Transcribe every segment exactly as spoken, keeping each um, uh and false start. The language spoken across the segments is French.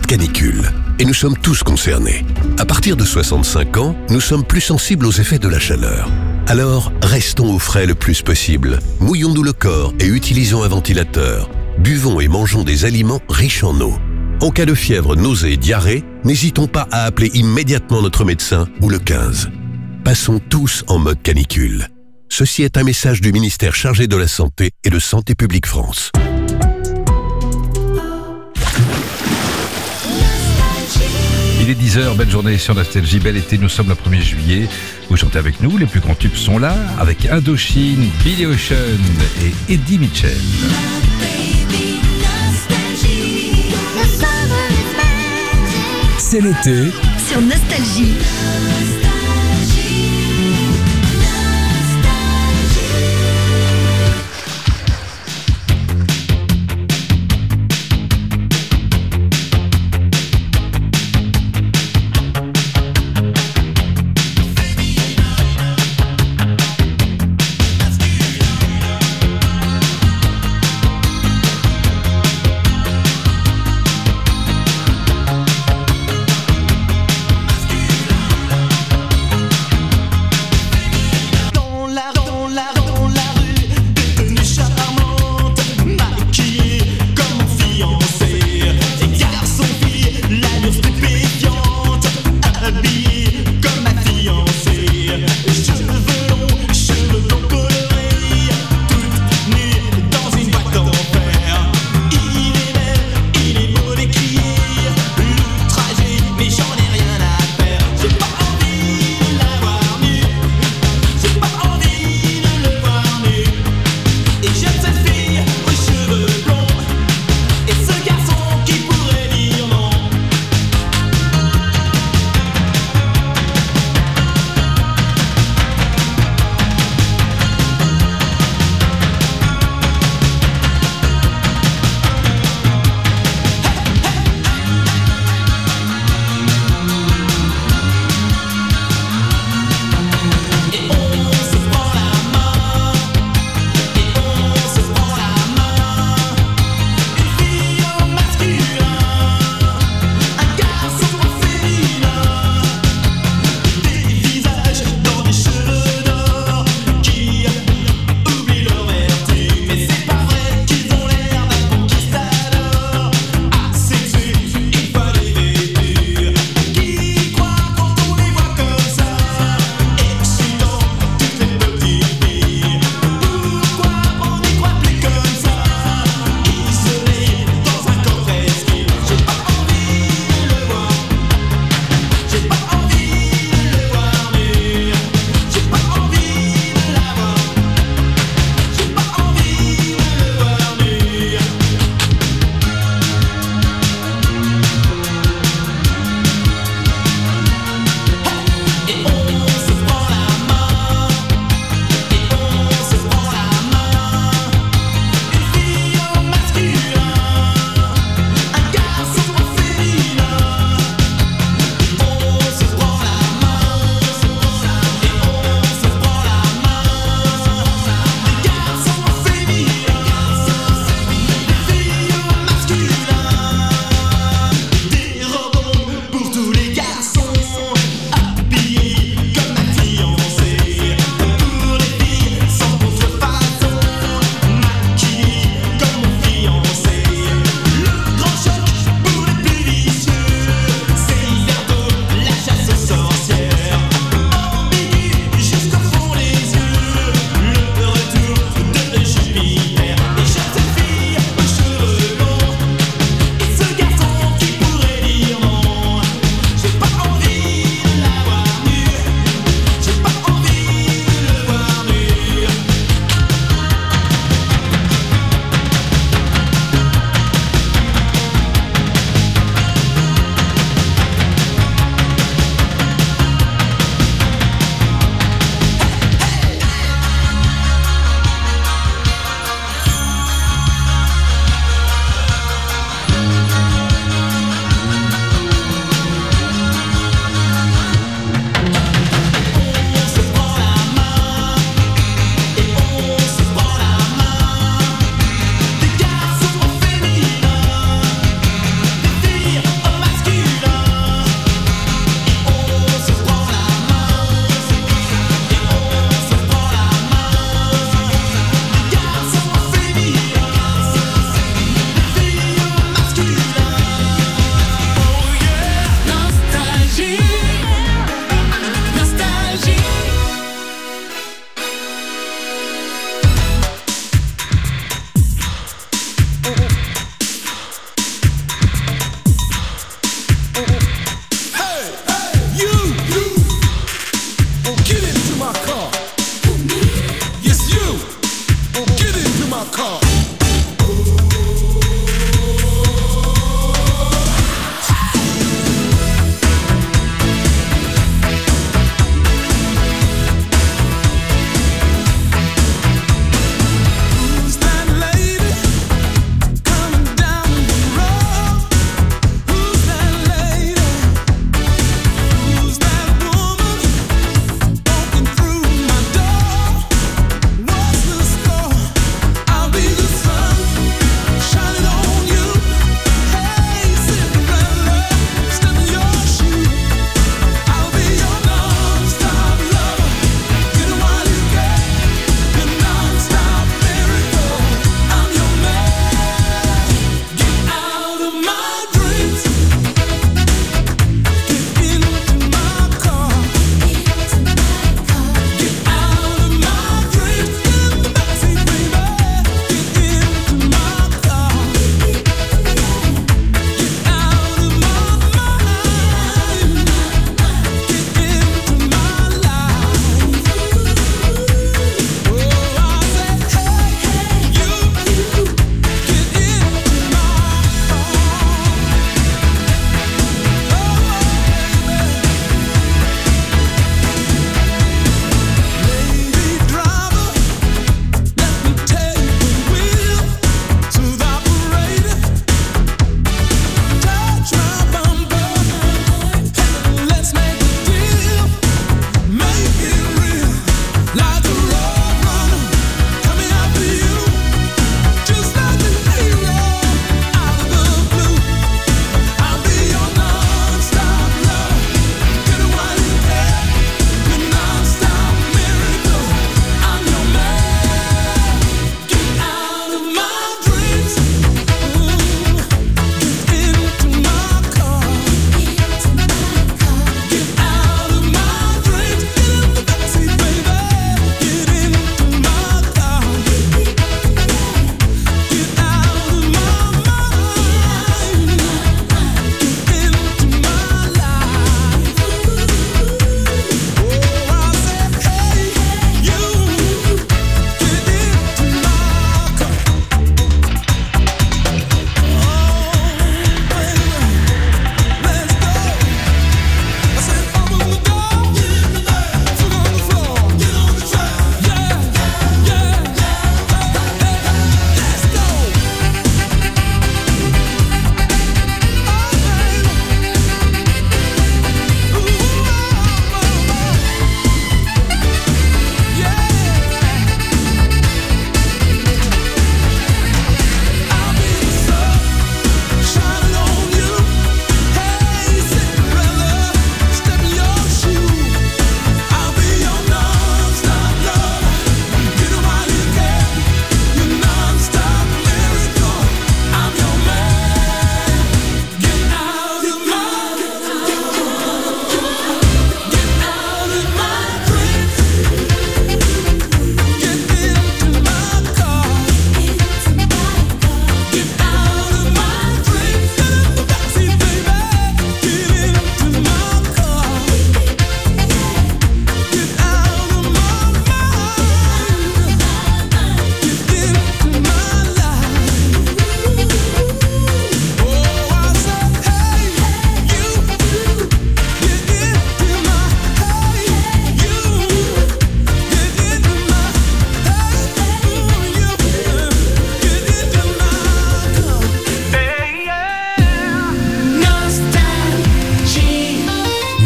canicule. Et nous sommes tous concernés. À partir de soixante-cinq ans, nous sommes plus sensibles aux effets de la chaleur. Alors, restons au frais le plus possible. Mouillons-nous le corps et utilisons un ventilateur. Buvons et mangeons des aliments riches en eau. En cas de fièvre, nausée, diarrhée, n'hésitons pas à appeler immédiatement notre médecin ou le quinze. Passons tous en mode canicule. Ceci est un message du ministère chargé de la Santé et de Santé publique France. Il est dix heures, belle journée sur Nostalgie, bel été, nous sommes le premier juillet. Vous chantez avec nous, les plus grands tubes sont là, avec Indochine, Billy Ocean et Eddie Mitchell. C'est l'été sur Nostalgie.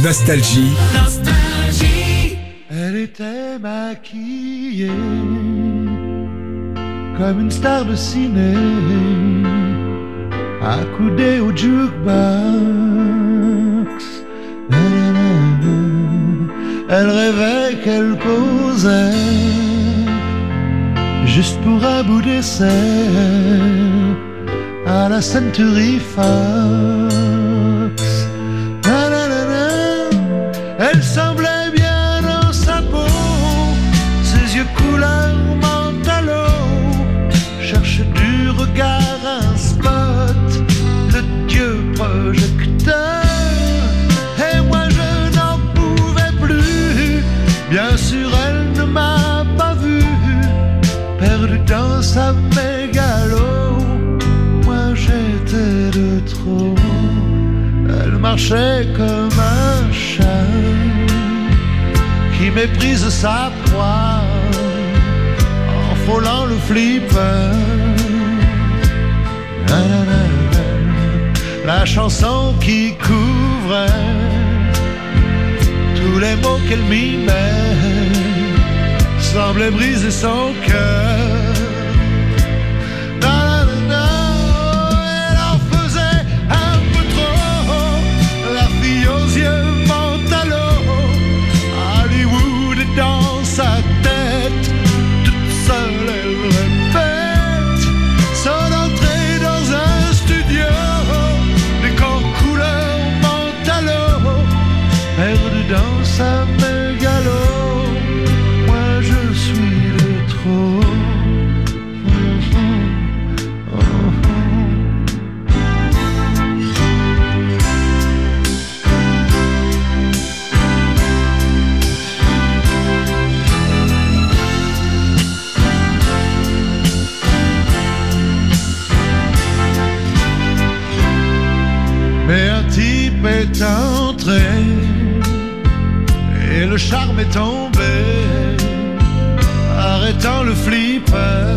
Nostalgie. Nostalgie. Elle était maquillée comme une star de ciné, accoudée au jukebox. Elle rêvait qu'elle posait juste pour un bout d'essai à la Century Fox. Elle semblait bien dans sa peau, ses yeux couleur mentalo, cherche du regard un spot, le dieu projecteur. Et moi je n'en pouvais plus, bien sûr elle ne m'a pas vu, perdu dans sa mégalo. Moi j'étais de trop, elle marchait comme un chat qui méprise sa proie en frôlant le flipper. La chanson qui couvrait tous les mots qu'elle mimait semblait briser son cœur. Elle en faisait un peu trop, la fille aux yeux mentalo. Hollywood est dans sa tête, toute seule elle répète son entrée dans un studio, décor couleur mentalo, perdu dans sa mégalo. Moi je suis de trop. Mais un type est entré et le charme est tombé, arrêtant le flipper.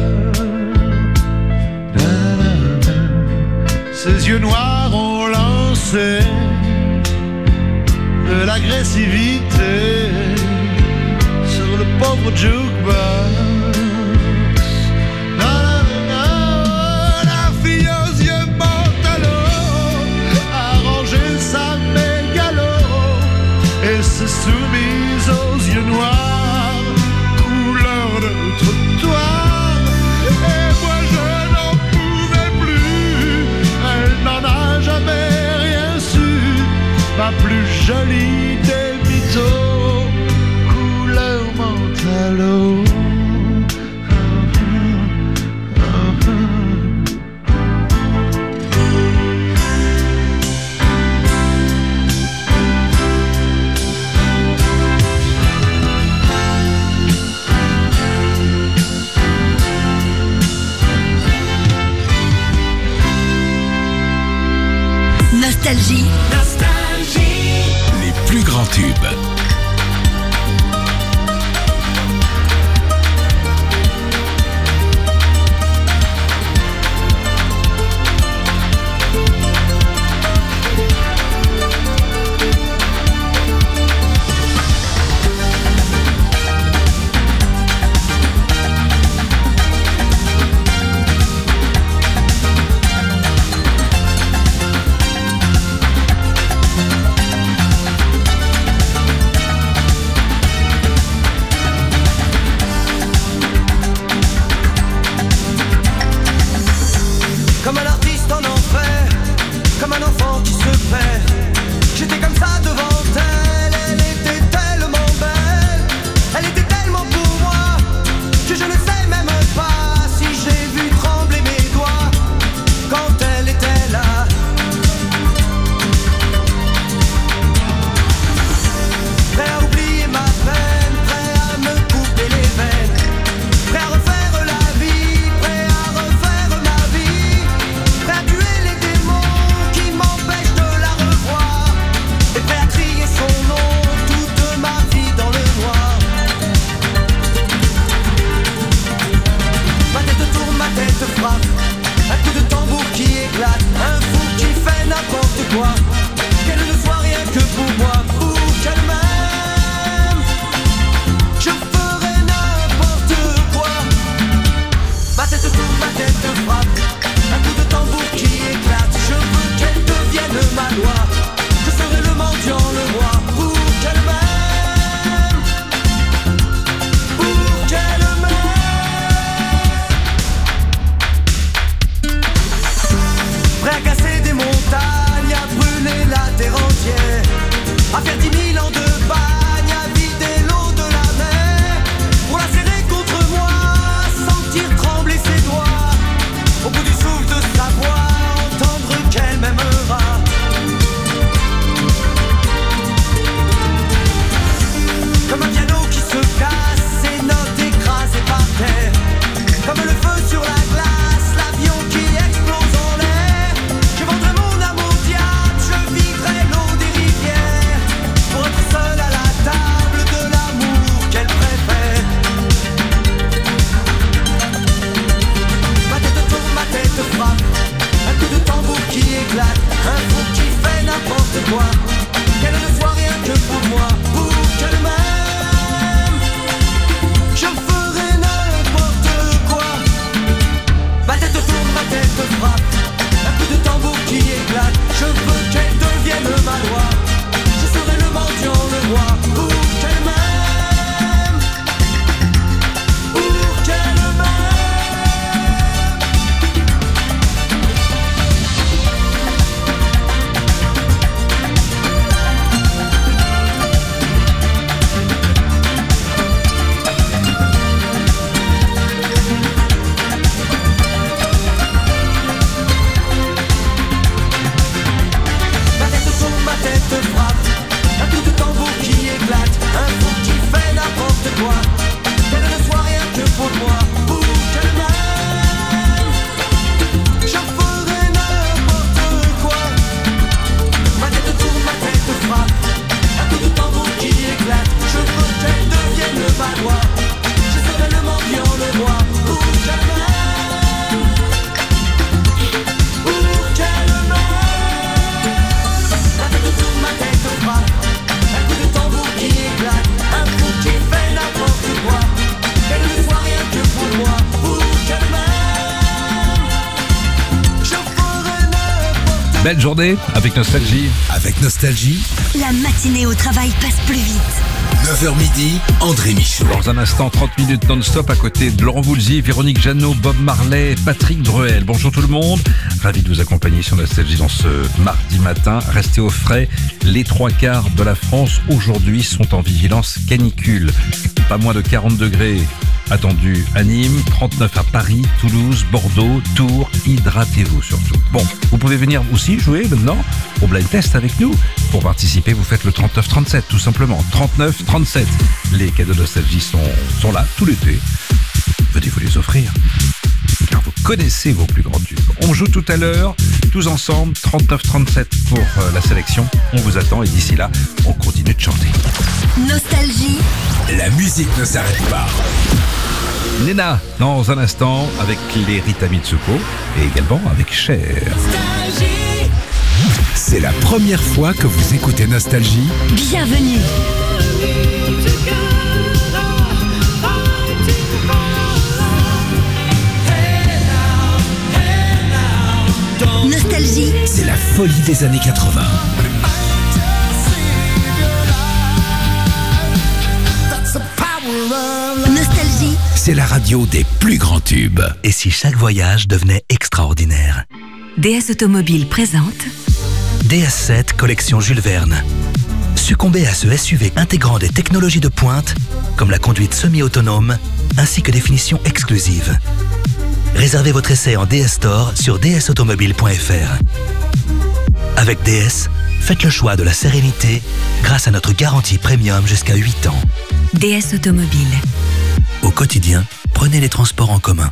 Ses yeux noirs ont lancé de l'agressivité sur le pauvre jukebox. C'est soumise aux yeux noirs, couleur de trottoir. Et moi je n'en pouvais plus, elle n'en a jamais rien su. Ma plus jolie des mythos, couleur mentalo. Nostalgie. Nostalgie. Les plus grands tubes. Belle journée avec Nostalgie. Avec Nostalgie, La matinée au travail passe plus vite. neuf heures midi, André Michaud. Dans un instant, trente minutes non-stop à côté de Laurent Voulzy, Véronique Jeannot, Bob Marley, Patrick Druel. Bonjour tout le monde. Ravi de vous accompagner sur Nostalgie dans ce mardi matin. Restez au frais. Les trois quarts de la France aujourd'hui sont en vigilance canicule. Pas moins de quarante degrés attendus à Nîmes, trente-neuf à Paris, Toulouse, Bordeaux, Tours. Hydratez-vous surtout. Bon, vous pouvez venir aussi jouer maintenant au blind test avec nous. Pour participer, vous faites le trente-neuf trente-sept tout simplement. trente-neuf trente-sept. Les cadeaux de Nostalgie sont, sont là tout l'été. Venez vous les offrir, car vous connaissez vos plus grands tubes. On joue tout à l'heure, tous ensemble, trente-neuf trente-sept pour euh, la sélection. On vous attend et d'ici là, on continue de chanter. Nostalgie. La musique ne s'arrête pas. Nena, dans un instant, avec les Rita Mitsuko et également avec Cher. C'est la première fois que vous écoutez Nostalgie. Bienvenue. Nostalgie. C'est la folie des années quatre-vingts. Nostalgie. C'est la radio des plus grands tubes. Et si chaque voyage devenait extraordinaire? D S Automobile présente D S sept collection Jules Verne. Succombez à ce S U V intégrant des technologies de pointe, comme la conduite semi-autonome, ainsi que des finitions exclusives. Réservez votre essai en D S Store sur d s automobile point f r. Avec D S, faites le choix de la sérénité grâce à notre garantie premium jusqu'à huit ans. D S Automobile. Au quotidien, prenez les transports en commun.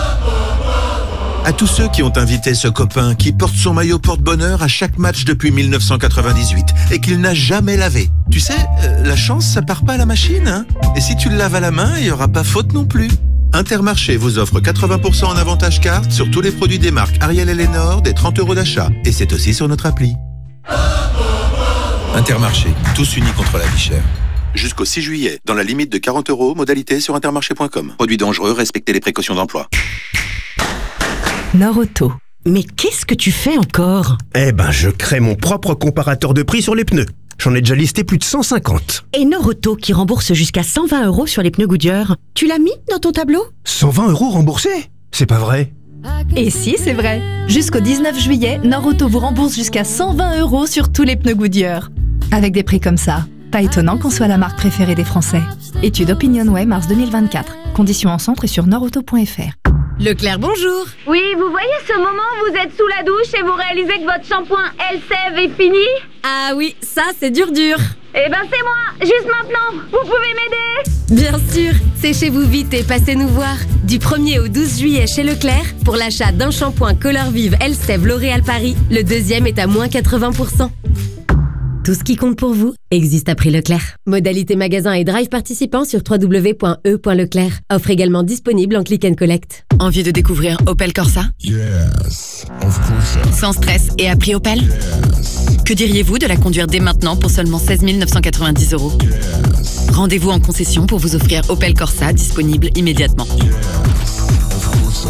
À tous ceux qui ont invité ce copain qui porte son maillot porte-bonheur à chaque match depuis mille neuf cent quatre-vingt-dix-huit et qu'il n'a jamais lavé. Tu sais, euh, la chance, ça part pas à la machine, hein. Et si tu le laves à la main, il n'y aura pas faute non plus. Intermarché vous offre quatre-vingts pour cent en avantage carte sur tous les produits des marques Ariel et Lénore, des trente euros d'achat. Et c'est aussi sur notre appli. Intermarché, tous unis contre la vie chère. Jusqu'au six juillet, dans la limite de quarante euros, modalité sur intermarché point com. Produits dangereux, respectez les précautions d'emploi. Norauto. Mais qu'est-ce que tu fais encore? Eh ben, je crée mon propre comparateur de prix sur les pneus. J'en ai déjà listé plus de cent cinquante. Et Norauto qui rembourse jusqu'à cent vingt euros sur les pneus Goodyear. Tu l'as mis dans ton tableau? cent vingt euros remboursés? C'est pas vrai. Et si, c'est vrai. Jusqu'au dix-neuf juillet, Norauto vous rembourse jusqu'à cent vingt euros sur tous les pneus Goodyear. Avec des prix comme ça, pas étonnant qu'on soit la marque préférée des Français. Étude Opinionway mars deux mille vingt-quatre. Conditions en centre et sur norauto point f r. Leclerc, bonjour. Oui, vous voyez ce moment où vous êtes sous la douche et vous réalisez que votre shampoing Elseve est fini? Ah oui, ça c'est dur dur. Eh ben c'est moi, juste maintenant. Vous pouvez m'aider? Bien sûr, séchez-vous vite et passez nous voir. Du premier au douze juillet chez Leclerc, pour l'achat d'un shampoing Color Vive Elseve L'Oréal Paris, le deuxième est à moins quatre-vingts pour cent. Tout ce qui compte pour vous existe à prix Leclerc. Modalité magasin et drive participants sur w w w point e point leclerc. Offre également disponible en click and collect. Envie de découvrir Opel Corsa? Yes, of course. Sans stress et à prix Opel? Yes. Que diriez-vous de la conduire dès maintenant pour seulement seize mille neuf cent quatre-vingt-dix euros? Yes. Rendez-vous en concession pour vous offrir Opel Corsa disponible immédiatement. Yes, of course.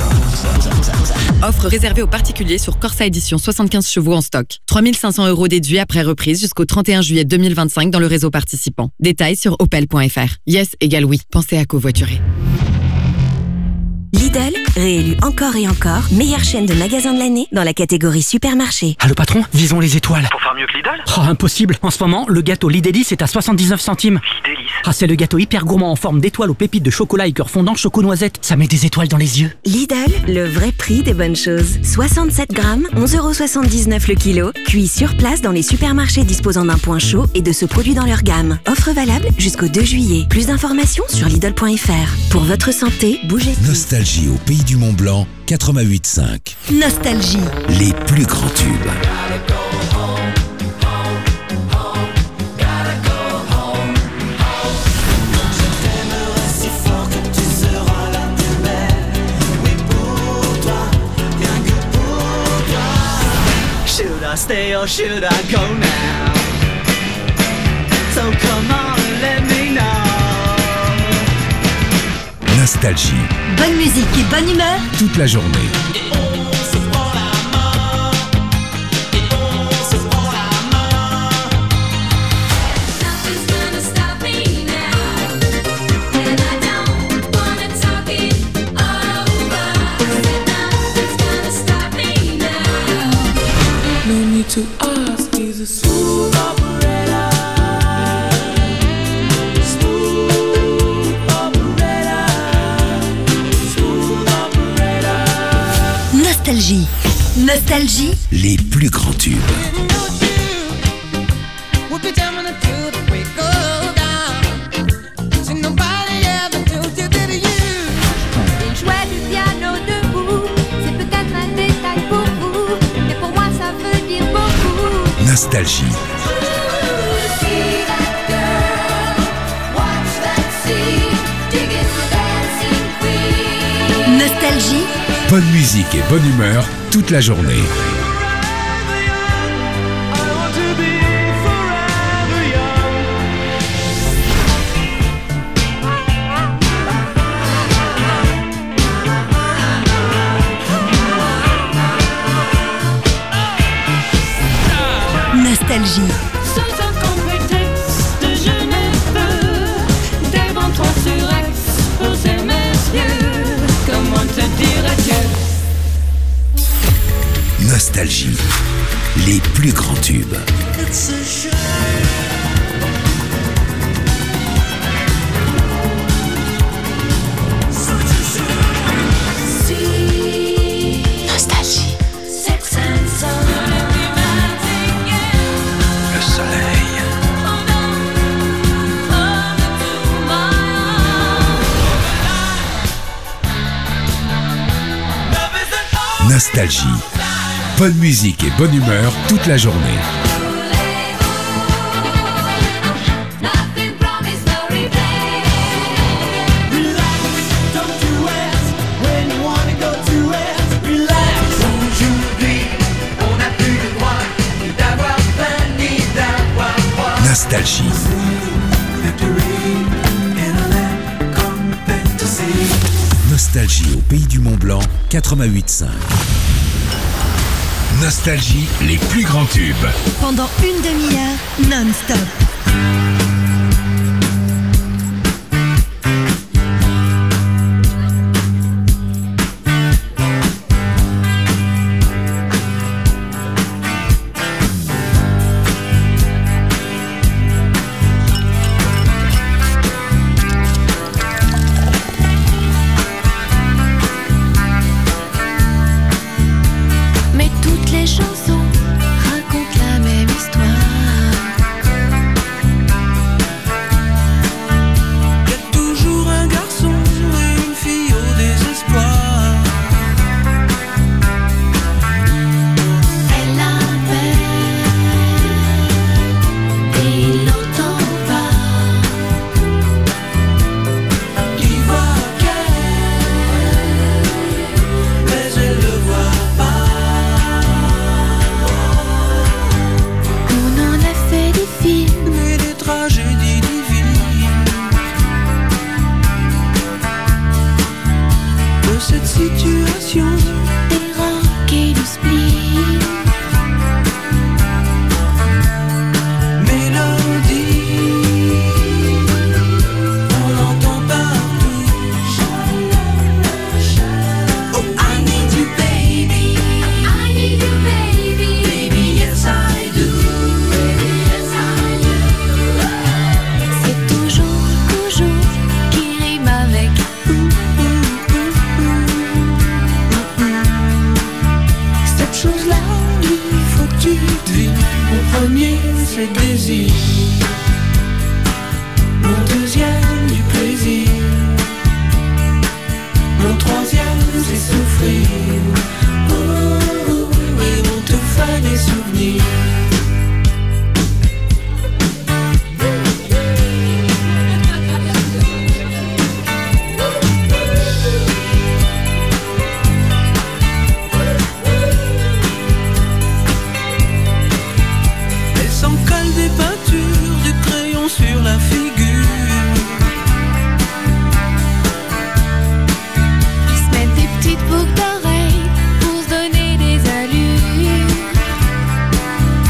Offre réservée aux particuliers sur Corsa Édition soixante-quinze chevaux en stock. trois mille cinq cents euros déduits après reprise jusqu'au trente et un juillet deux mille vingt-cinq dans le réseau participant. Détails sur opel point f r. Yes égale oui. Pensez à covoiturer. Lidl, réélu encore et encore meilleure chaîne de magasins de l'année dans la catégorie supermarché. Allô patron, visons les étoiles. Pour faire mieux que Lidl? Oh, impossible. En ce moment, le gâteau Lidélis est à soixante-dix-neuf centimes. Lidélis. Ah, c'est le gâteau hyper gourmand en forme d'étoile aux pépites de chocolat et cœur fondant choco-noisette. Ça met des étoiles dans les yeux. Lidl, le vrai prix des bonnes choses. soixante-sept grammes, onze euros soixante-dix-neuf le kilo. Cuit sur place dans les supermarchés disposant d'un point chaud et de ce produit dans leur gamme. Offre valable jusqu'au deux juillet. Plus d'informations sur Lidl point f r. Pour votre santé, bougez. Nostalgie au pays du Mont Blanc, quatre-vingt-huit cinq. Nostalgie. Les plus grands tubes. Should I stay or should I go now? So come on and let me know. Nostalgie. Bonne musique et bonne humeur Toute la journée. a smooth operator. Smooth operator. Smooth operator. Nostalgie. Nostalgie. Les plus grands tubes. We'll be jamming until the break of dawn. See nobody ever do it better you. Il jouait du piano debout. C'est peut-être un détail pour vous, mais pour moi ça veut dire beaucoup. Nostalgie. See that girl, watch that scene, digging the dancing queen. Nostalgie. Bonne musique et bonne humeur toute la journée. Nostalgie. Sans aucun prétexte, je ne peux dévendre sur Aix pour ces messieurs. Comment te dire adieu? Nostalgie. Les plus grands tubes. It's a shame. Nostalgie. Sex and Son. Le soleil. Nostalgie. Bonne musique et bonne humeur toute la journée. Nostalgie. Nostalgie au pays du Mont Blanc, quatre-vingt-huit cinq. Nostalgie, les plus grands tubes. Pendant une demi-heure, non-stop. Mais toutes les chansons racontent la même histoire. Y a toujours un garçon et une fille au désespoir. Elle l'appelle et il l'entend pas. Il voit qu'elle, mais elle le voit pas. On en a fait des films et des tragédies divines. De cette situation, des rocs et du spleen. Mélodie, on l'entend partout. Oh, I need you, baby. I need you, baby. Baby, yes I do. Baby, yes I do. C'est toujours, toujours qui rime avec ouh, ouh, ouh, ouh, ouh. Cette chose-là, il faut que tu devines. Mon premier, c'est le désir. Mon deuxième, du plaisir. Mon troisième, c'est souffrir. Oh, oh, et on te fait des souvenirs. Elle s'en colle des peintures, du crayon sur la figure. Ils se mettent des petites boucles d'oreilles pour se donner des allures.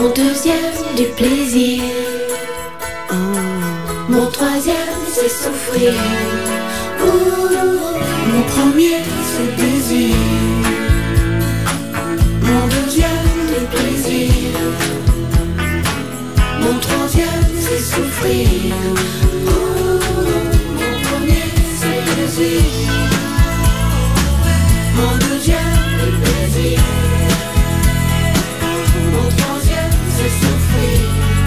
Mon deuxième, du plaisir. Mon troisième, c'est souffrir. Mon premier, c'est le désir. Mon deuxième, du plaisir. Mon troisième, c'est souffrir. Mon premier, c'est le désir. Mon deuxième, du plaisir. Mon troisième, c'est souffrir.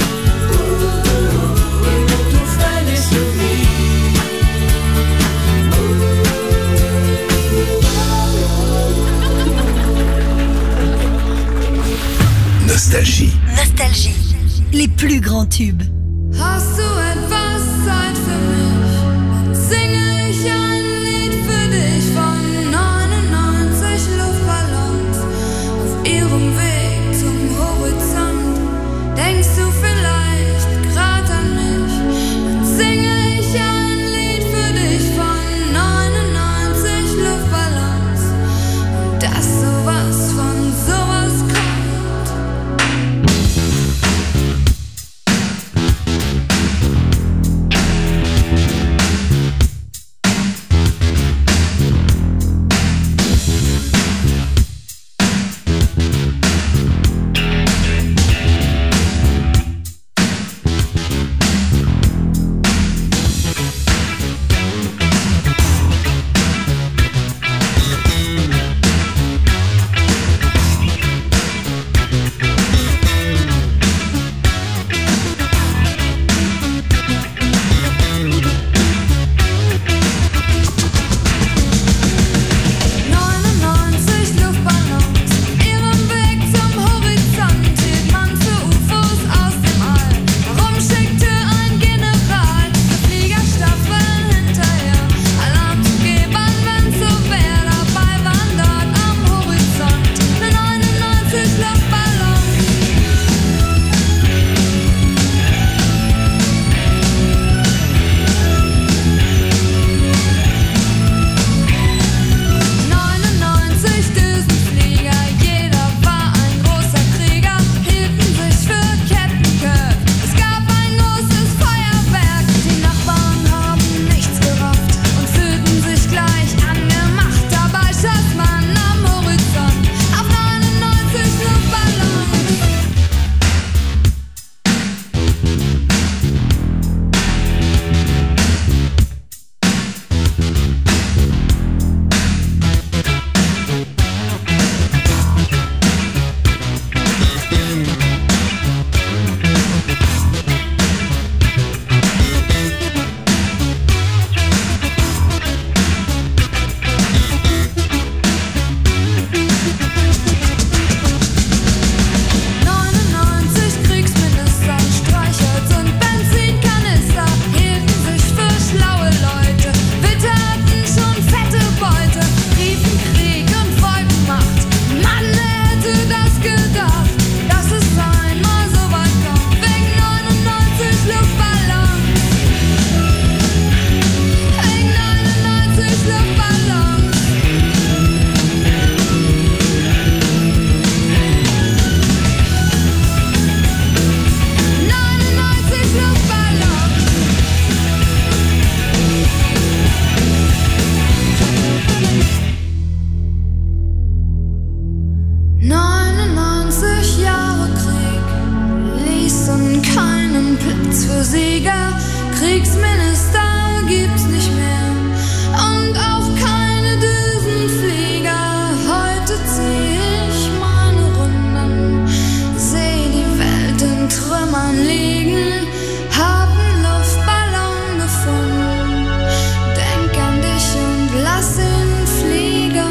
Et mon tout frais, les souvenirs. Nostalgie. Nostalgie. Les plus grands tubes. Hast du etwas Zeit für mich? Singe ich ein Lied für dich von neunundneunzig Luftballons auf ihrem Weg zum Horizont. Denkst du vielleicht grad an mich? Dann singe ich ein Lied für dich von neunundneunzig Luftballons und dass sowas von sowas kommt. neunundneunzig Jahre Krieg ließen keinen Platz für Sieger. Kriegsminister gibt's nicht mehr und auch keine Düsenflieger. Heute zieh ich meine Runden, seh die Welt in Trümmern liegen, hab einen Luftballon gefunden, denk an dich und lass ihn fliegen.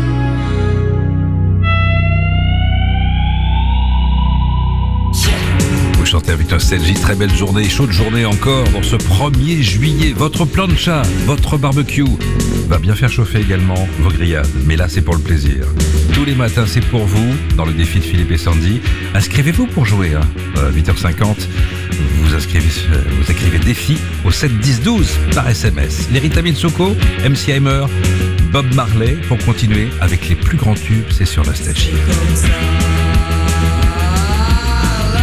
Chantez avec nostalgie, très belle journée, chaude journée encore dans ce premier juillet. Votre plancha, votre barbecue va bien faire chauffer également vos grillades. Mais là, c'est pour le plaisir. Tous les matins, c'est pour vous, dans le défi de Philippe et Sandy. Inscrivez-vous pour jouer, hein. À huit heures cinquante, vous inscrivez, vous écrivez défi au sept dix douze par S M S. Les Ritamine Soko, M C Hammer, Bob Marley, pour continuer avec les plus grands tubes, c'est sur Nostalgie. Comme ça, la,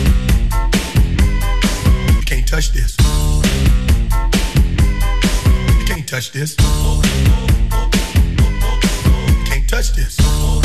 You can't touch this. You can't touch this. You can't touch this.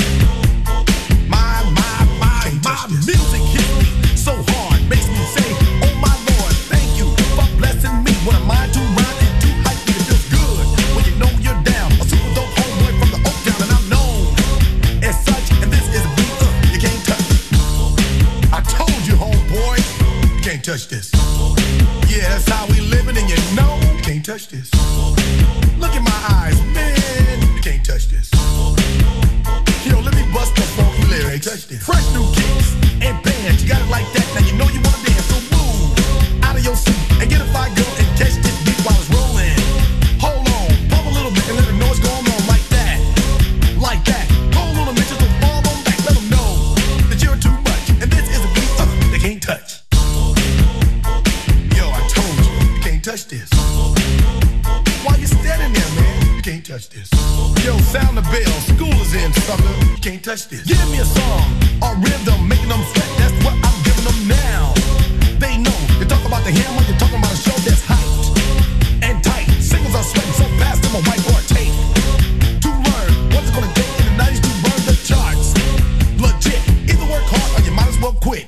My, my, my, my music hits me so hard, makes me say, oh my Lord, thank you for blessing me. What am I to rhyme and to hype me? It feels good when you know you're down. A super dope homeboy from the Oak Town, and I'm known as such. And this is a beat uh, you can't touch. I told you, homeboy, you can't touch this. Yeah, that's how we living, and you know you can't touch this. Look in my eyes, man, you can't touch this. Yo, let me bust the funky lyrics. Fresh new kicks and bands, you got it like that. Now you know you wanna dance, so move out of your seat and get a fire girl and catch this beat while it's rolling. Hold on, pump a little bit and let them know what's going on like that, like that. Hold on a minute, just don't fall on back. Let them know that you're too much, and this is a beat uh, they can't touch. Yo, I told you, you can't touch this. Why you standing there, man? You can't touch this. Yo, sound the bell, school is in, sucker. You can't touch this. Give me a song, a rhythm, making them sweat. That's what I'm giving them now. They know, you talk about the hammer, you're talking about a show that's hyped and tight. Singles are sweating so fast, I'm a whiteboard tape. To learn what it's gonna take in the nineties to burn the charts. Legit, either work hard or you might as well quit.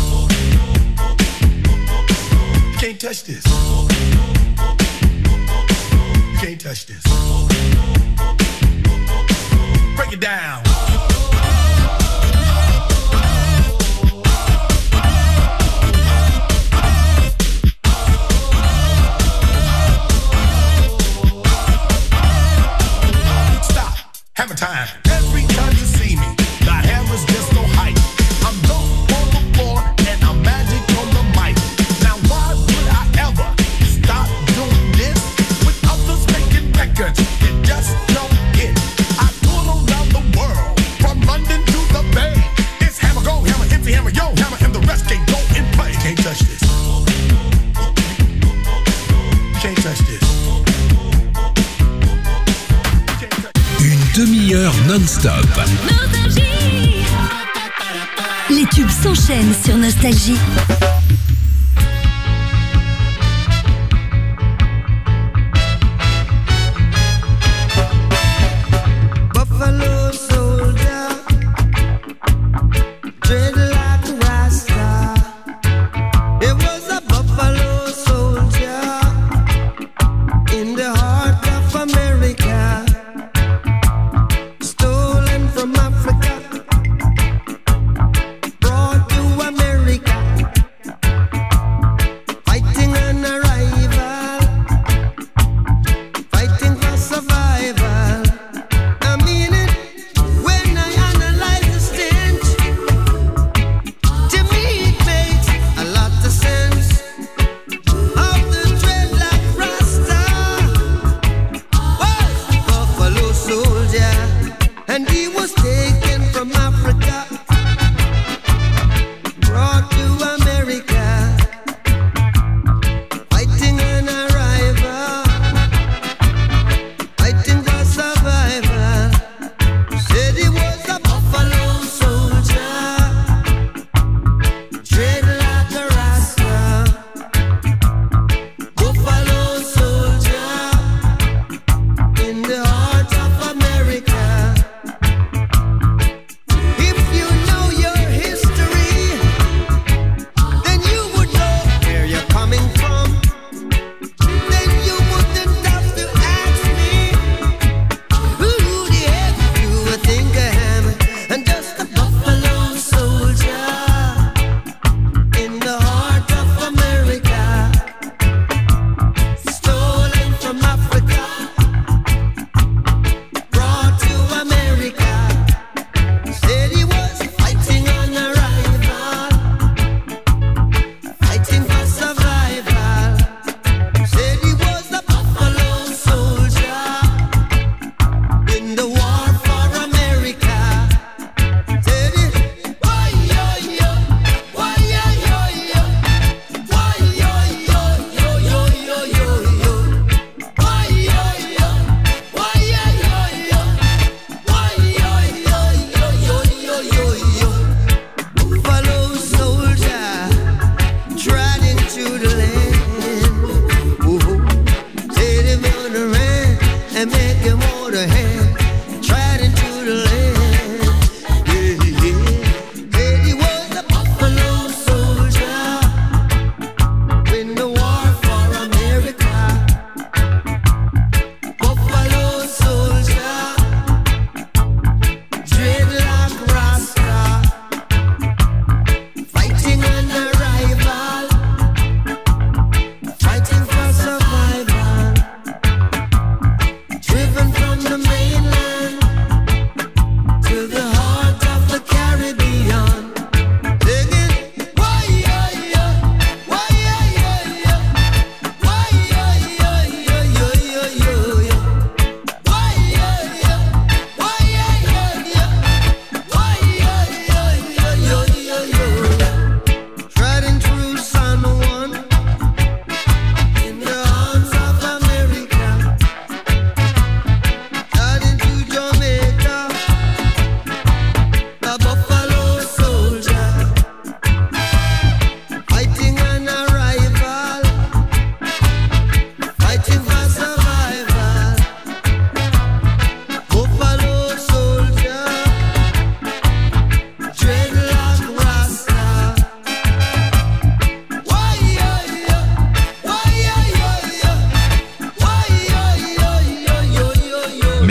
You can't touch this. You can't touch this. Break it down. Stop. Hammer time. Every time you see me, the hammer's just so hype. I'm dope on the floor and I'm magic on the mic. Now why would I ever stop doing this with others making records? It just don't hit. I tour around the world, from London to the Bay. It's hammer, go hammer, empty hammer, yo hammer, and the rest can go and play. Can't touch this. Can't touch this. Une demi-heure non-stop. Les tubes s'enchaînent sur Nostalgie. Buffalo soldier, dread like a Rasta. It was a buffalo soldier in the heart of America, stolen from Africa, brought to America.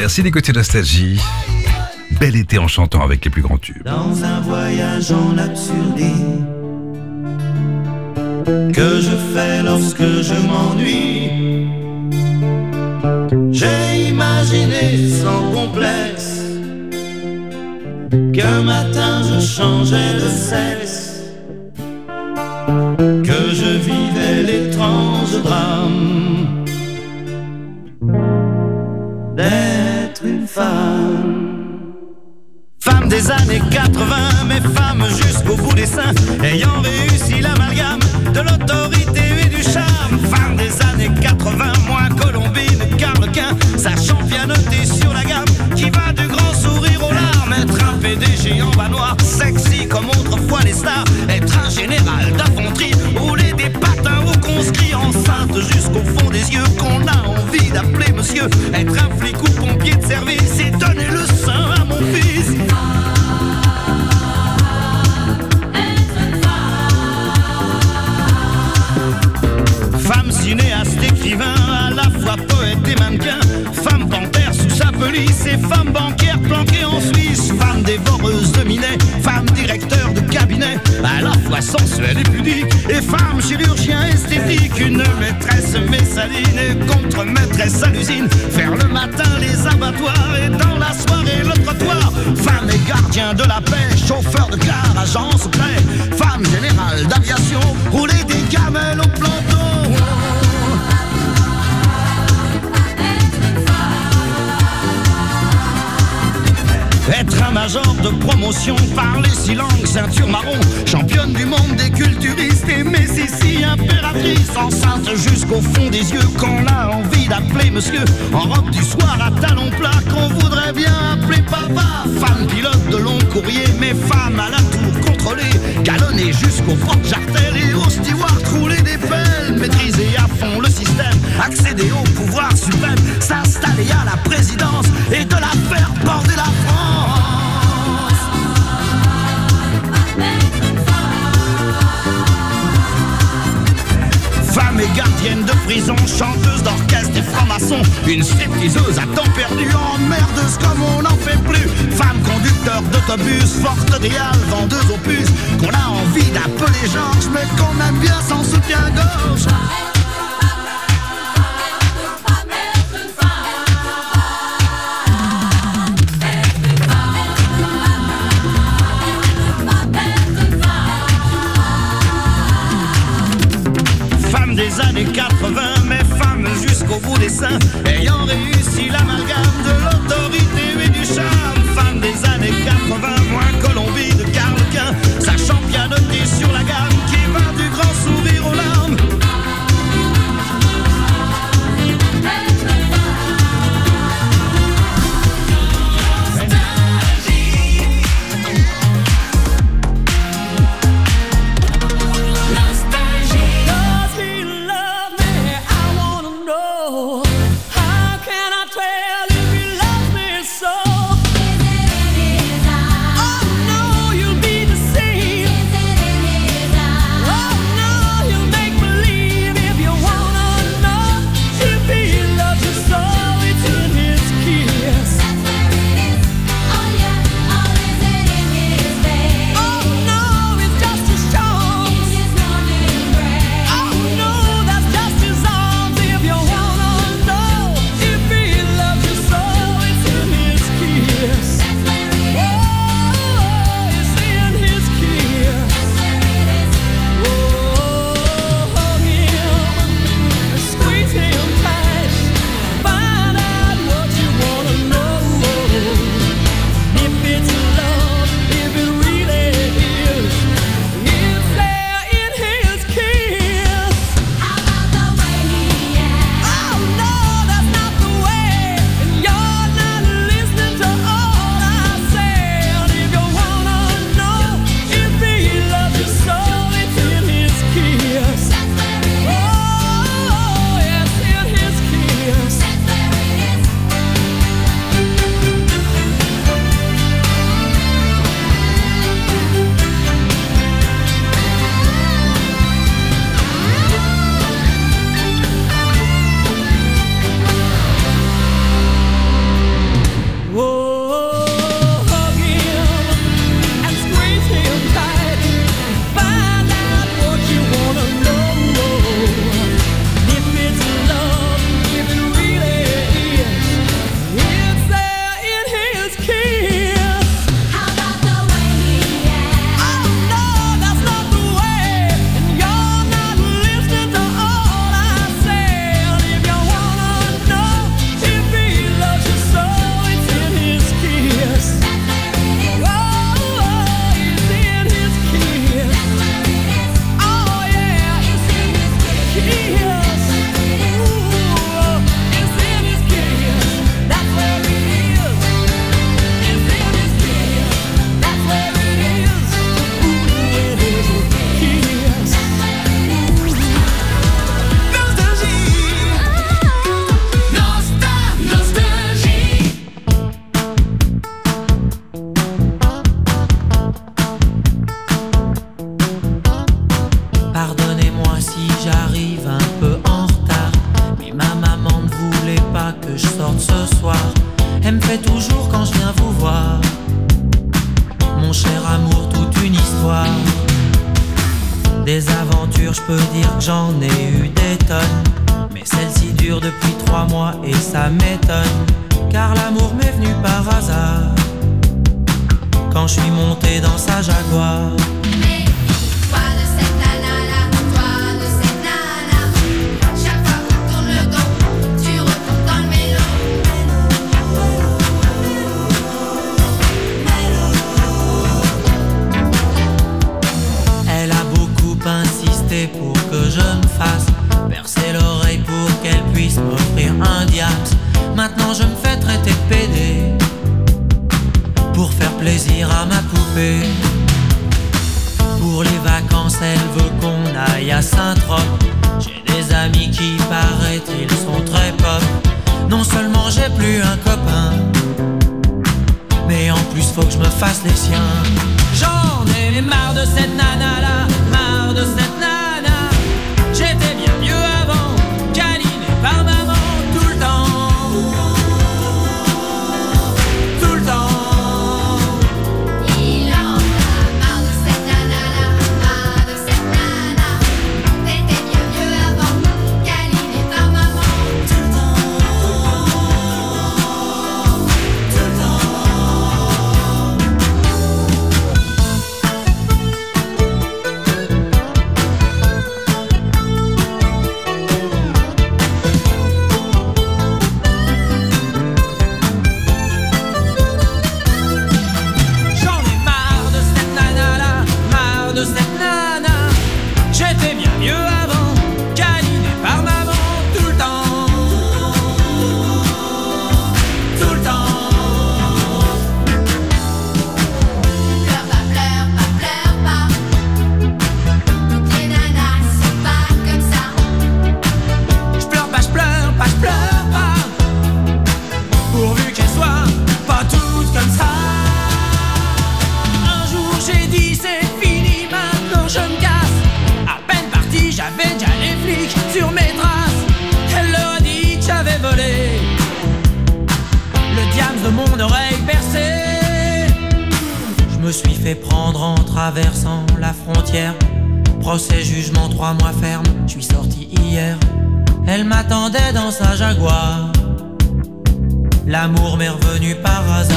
Merci d'écouter Nostalgie. Bel été en chantant avec les plus grands tubes. Dans un voyage en absurdité que je fais lorsque je m'ennuie, j'ai imaginé sans complexe qu'un matin je changeais de sexe, que je vivais l'étrange drame d'être une femme. Femme des années quatre-vingts, mais femme jusqu'au bout des seins, ayant réussi l'amalgame de l'autorité et du charme. Femme des années quatre-vingts, moins Colombine qu'Arlequin, sachant pianoter sur la gamme, qui va du grand sourire aux larmes. Être un P D G en bas noir, sexy comme autrefois les stars. Être un général d'infanterie, rouler des patins au conscrit, enceinte jusqu'au fond des yeux, qu'on a envie d'appeler monsieur. Être un flic ou pompier de service et donner le sein à mon fils. Femme cinéaste, écrivain, à la fois poète et mannequin. Femme panthère sous sa police et femme banquière planquée en Suisse. Femme dévoreuse de minet, femme directeur de cabinet, à la fois sensuelle et pudique. Et femme chirurgien esthétique, une maîtresse messaline et contre-maîtresse à l'usine. Faire le matin les abattoirs et dans la soirée le trottoir. Femme et gardien de la paix, chauffeur de car, agent secret. Femme générale d'aviation, rouler des gamelles au planton. Être un major de promotion, parler six langues, ceinture marron, championne du monde des culturistes et Messissi, impératrice, enceinte jusqu'au fond des yeux, qu'on a envie d'appeler monsieur, en robe du soir à talons plats, qu'on voudrait bien appeler papa. Femme pilote de long courrier, mais femme à la tour contrôlée, galonnée jusqu'au porte-jartel et au steward rouler des pelles, maîtriser à fond le système, accéder au pouvoir suprême, s'installer à la présidence et de la faire border la France. Femme et gardienne de prison, chanteuse d'orchestre et franc-maçon, une stripteaseuse à temps perdu, emmerdeuse comme on n'en fait plus. Femme conducteur d'autobus, forte des halles, vendeuse aux puces, qu'on a envie d'appeler Georges, mais qu'on aime bien sans soutien-gorge. Des années quatre-vingts, mais femme jusqu'au bout des seins, ayant réussi l'amalgame de l'autorité et du charme. Femme des années quatre-vingts, moins Colombie de Carlequin, sachant pianoter sur la gamme, qui va du grand sourire aux larmes. How can I tell if you love me so? fois-ci j'arrive un peu en retard, mais ma maman ne voulait pas que je sorte ce soir. Elle me fait toujours quand je viens vous voir, mon cher amour, toute une histoire. Des aventures, je peux dire que j'en ai eu des tonnes, mais celle-ci dure depuis trois mois et ça m'étonne, car l'amour m'est venu par hasard quand je suis monté dans sa Jaguar. Pour que je me fasse percer l'oreille pour qu'elle puisse m'offrir un diams. Maintenant je me fais traiter de pédé pour faire plaisir à ma poupée. Pour les vacances elle veut qu'on aille à Saint-Trope. J'ai des amis qui paraît-il sont très pop. Non seulement j'ai plus un copain, mais en plus faut que je me fasse les siens. J'en ai marre de cette nana là, marre de cette nana. J'étais bien mieux avant, câliné par maman tout le temps, tout le temps. Il en a marre de cette nana là, marre de cette nana. T'étais bien mieux avant, câliné par maman tout le temps, tout le temps. Je me suis fait prendre en traversant la frontière. Procès, jugement, trois mois ferme. Je suis sorti hier. Elle m'attendait dans sa Jaguar. L'amour m'est revenu par hasard.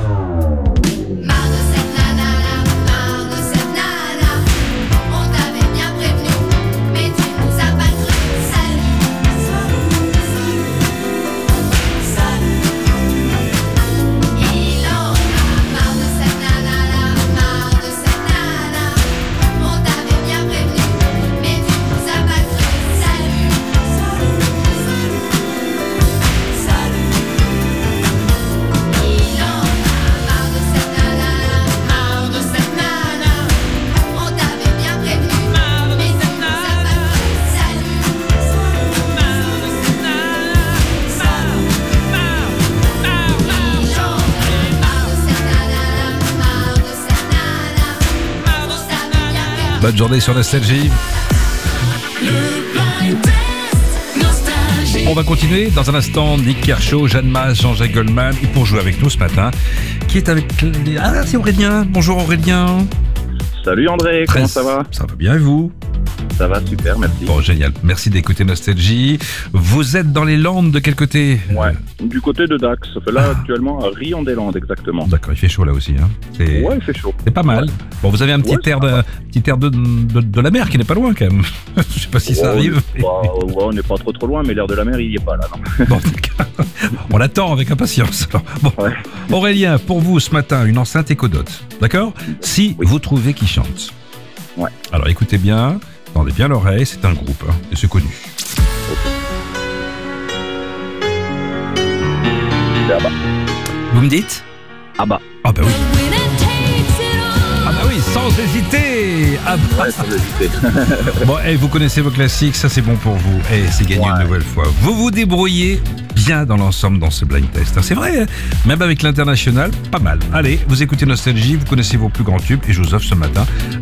Bonne journée sur Nostalgie. On va continuer dans un instant. Nick Kershaw, Jeanne Mas, Jean-Jacques Goldman. Et pour jouer avec nous ce matin, qui est avec... Ah, c'est Aurélien. Bonjour Aurélien. Salut André, Très... comment ça va? Ça va bien et vous? Ça va super, merci. Bon, génial. Merci d'écouter Nostalgie. Vous êtes dans les Landes de quel côté? Ouais, du côté de Dax. Ça fait là ah. actuellement à Rion-des-Landes, exactement. D'accord, il fait chaud là aussi. Hein. C'est... Ouais, il fait chaud. C'est pas mal. Ouais. Bon, vous avez un petit ouais, air, de, petit air de, de, de la mer qui n'est pas loin quand même. Je sais pas si oh, ça arrive. On bah, ouais, on n'est pas trop trop loin, mais l'air de la mer, il n'y est pas là, non. Bon, on l'attend avec impatience. Alors, bon. Ouais. Aurélien, pour vous ce matin, une enceinte Echo-Dot. D'accord? Si oui. vous trouvez qui chante. Ouais. Alors écoutez bien. Tendez bien l'oreille, c'est un groupe, hein, et c'est connu. C'est Abba. Vous me dites? Abba. Ah bah oui. Ah bah oui, sans hésiter. Abba. Ouais, sans hésiter. Bon, et vous connaissez vos classiques, ça c'est bon pour vous. Et c'est gagné ouais. une nouvelle fois. Vous vous débrouillez bien dans l'ensemble dans ce blind test. Hein, c'est vrai, hein, même avec l'international, pas mal. Allez, vous écoutez Nostalgie, vous connaissez vos plus grands tubes, et je vous offre ce matin, eh ben,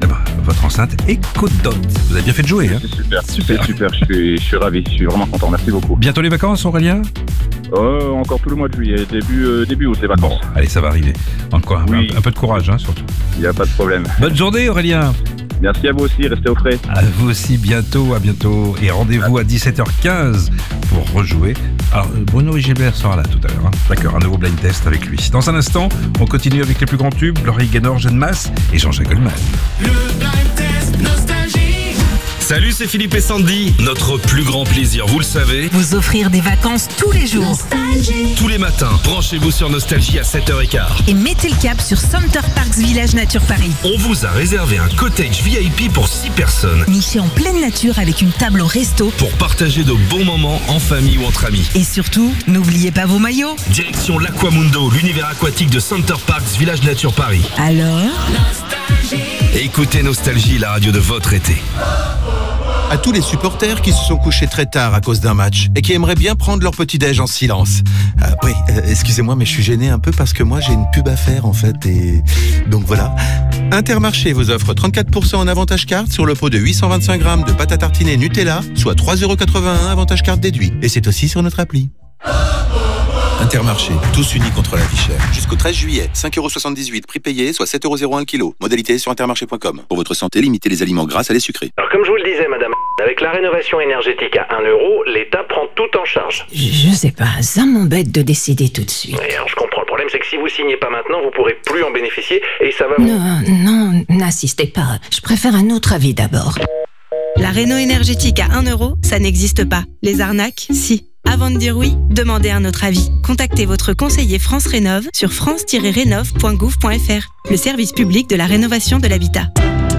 votre enceinte EcoDot. Vous avez bien fait de jouer, hein? C'est super, Super. c'est super, je suis, je suis ravi, je suis vraiment content, merci beaucoup. Bientôt les vacances, Aurélien? Euh, encore tout le mois de juillet, début, euh, début août, les vacances. Allez, ça va arriver. Encore un- Oui. un, un peu de courage, hein, surtout. Il n'y a pas de problème. Bonne journée, Aurélien. Merci à vous aussi, restez au frais. À vous aussi, bientôt, à bientôt. Et rendez-vous à dix-sept heures quinze pour rejouer. Alors, euh, Bruno et Gilbert sera là tout à l'heure. Hein. D'accord, un nouveau blind test avec lui. Dans un instant, on continue avec les plus grands tubes, Laurie Gaynor, Jeanne Masse et Jean-Jacques Goldman. Le blind test nostalgie. Salut, c'est Philippe et Sandy. Notre plus grand plaisir, vous le savez, Vous offrir des vacances tous les jours. tous les matins, branchez-vous sur Nostalgie à sept heures quinze. Et mettez le cap sur Center Parks Village Nature Paris. On vous a réservé un cottage V I P pour six personnes Niché en pleine nature avec une table au resto. pour partager de bons moments en famille ou entre amis. Et surtout, n'oubliez pas vos maillots. Direction l'Aquamundo, l'univers aquatique de Center Parks Village Nature Paris. Alors, Écoutez Nostalgie, la radio de votre été. À tous les supporters qui se sont couchés très tard à cause d'un match et qui aimeraient bien prendre leur petit-déj en silence. Euh, oui, euh, excusez-moi, mais je suis gêné un peu parce que moi j'ai une pub à faire en fait et donc voilà. Intermarché vous offre trente-quatre pour cent en avantage carte sur le pot de huit cent vingt-cinq grammes de pâte à tartiner Nutella, soit trois euros quatre-vingt-un avantage carte déduit. Et c'est aussi sur notre appli. Intermarché, tous unis contre la vie chère. Jusqu'au treize juillet, cinq euros soixante-dix-huit, prix payé, soit sept euros zéro un le kilo. Modalité sur intermarché point com. Pour votre santé, limitez les aliments gras à les sucrés. Alors comme je vous le disais, madame, avec la rénovation énergétique à un euro, l'État prend tout en charge. Je sais pas, ça m'embête de décider tout de suite. Et alors je comprends, le problème c'est que si vous signez pas maintenant, vous pourrez plus en bénéficier et ça va vous... Non, non, n'insistez pas. Je préfère un autre avis d'abord. La réno énergétique à un euro, ça n'existe pas. Les arnaques, si. Avant de dire oui, demandez un autre avis. Contactez votre conseiller France Rénov sur france tiret rénov point gouv point f r, le service public de la rénovation de l'habitat.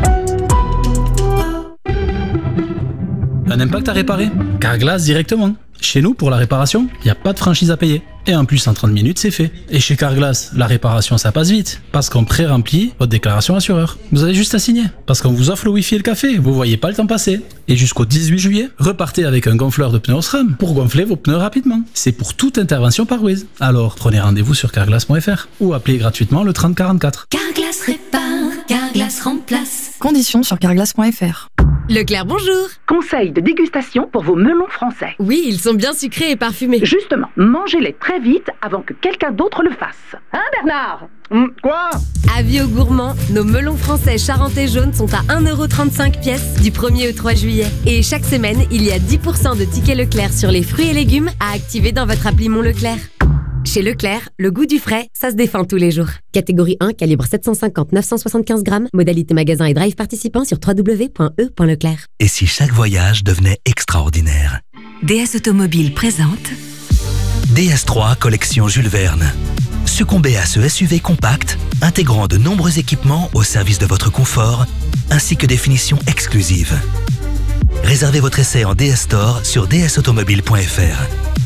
Un impact à réparer? Carglass directement. Chez nous, pour la réparation, il n'y a pas de franchise à payer. Et en plus, en trente minutes, c'est fait. Et chez Carglass, la réparation, ça passe vite. Parce qu'on pré-remplit votre déclaration assureur. Vous avez juste à signer. Parce qu'on vous offre le Wi-Fi et le café. Vous voyez pas le temps passer. Et jusqu'au dix-huit juillet, repartez avec un gonfleur de pneus Osram pour gonfler vos pneus rapidement. C'est pour toute intervention par Wiz. Alors, prenez rendez-vous sur carglass point f r ou appelez gratuitement le trente quarante-quatre. Carglass répare, Carglass remplace. Conditions sur carglass point f r. Leclerc, bonjour. Conseil de dégustation pour vos melons français. Oui, ils sont bien sucrés et parfumés. Justement, mangez-les très vite avant que quelqu'un d'autre le fasse. Hein, Bernard? Quoi? Avis aux gourmands, nos melons français charentais jaunes sont à un euro trente-cinq pièce du premier au trois juillet. Et chaque semaine, il y a dix pour cent de tickets Leclerc sur les fruits et légumes à activer dans votre appli Mon Leclerc. Chez Leclerc, le goût du frais, ça se défend tous les jours. Catégorie un, calibre sept cent cinquante à neuf cent soixante-quinze grammes. Modalité magasin et drive participant sur w w w point e point leclerc. Et si chaque voyage devenait extraordinaire? D S Automobile présente D S trois collection Jules Verne. Succombez à ce S U V compact, intégrant de nombreux équipements au service de votre confort, ainsi que des finitions exclusives. Réservez votre essai en D S Store sur d s automobile point f r.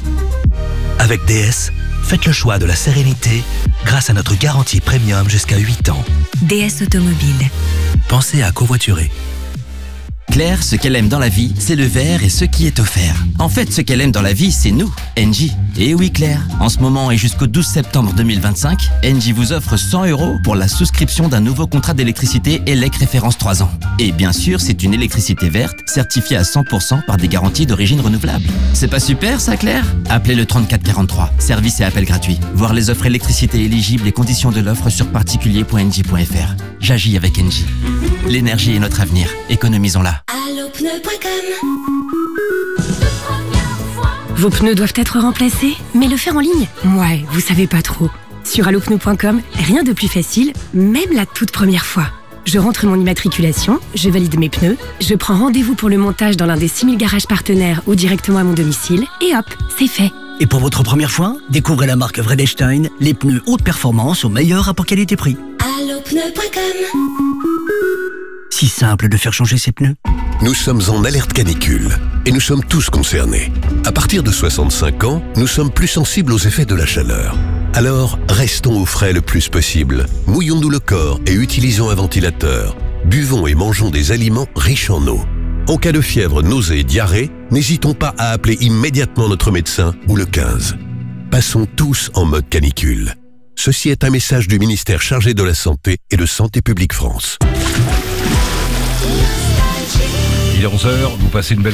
Avec D S, faites le choix de la sérénité grâce à notre garantie premium jusqu'à huit ans. D S Automobile. Pensez à covoiturer. Claire, ce qu'elle aime dans la vie, c'est le verre et ce qui est offert. En fait, ce qu'elle aime dans la vie, c'est nous, Engie. Et oui Claire, en ce moment et jusqu'au douze septembre deux mille vingt-cinq, Engie vous offre cent euros pour la souscription d'un nouveau contrat d'électricité E L E C référence trois ans. Et bien sûr, c'est une électricité verte, certifiée à cent pour cent par des garanties d'origine renouvelable. C'est pas super ça Claire? Appelez le trente-quatre quarante-trois, service et appel gratuit. Voir les offres électricité éligibles et conditions de l'offre sur particulier point engie point f r. J'agis avec Engie. L'énergie est notre avenir, économisons-la. allo pneus point com. Vos pneus doivent être remplacés, mais le faire en ligne? Ouais, vous savez pas trop. Sur allo pneus point com, rien de plus facile, même la toute première fois. Je rentre mon immatriculation, je valide mes pneus, je prends rendez-vous pour le montage dans l'un des six mille garages partenaires ou directement à mon domicile, et hop, c'est fait. Et pour votre première fois, découvrez la marque Vredestein, les pneus haute performance au meilleur rapport qualité-prix. allo pneus point com. Si simple de faire changer ses pneus. Nous sommes en alerte canicule et nous sommes tous concernés. À partir de soixante-cinq ans, nous sommes plus sensibles aux effets de la chaleur. Alors, restons au frais le plus possible. Mouillons-nous le corps et utilisons un ventilateur. Buvons et mangeons des aliments riches en eau. En cas de fièvre, nausée et diarrhée, n'hésitons pas à appeler immédiatement notre médecin ou le quinze. Passons tous en mode canicule. Ceci est un message du ministère chargé de la Santé et de Santé publique France. Il est onze heures, vous passez une belle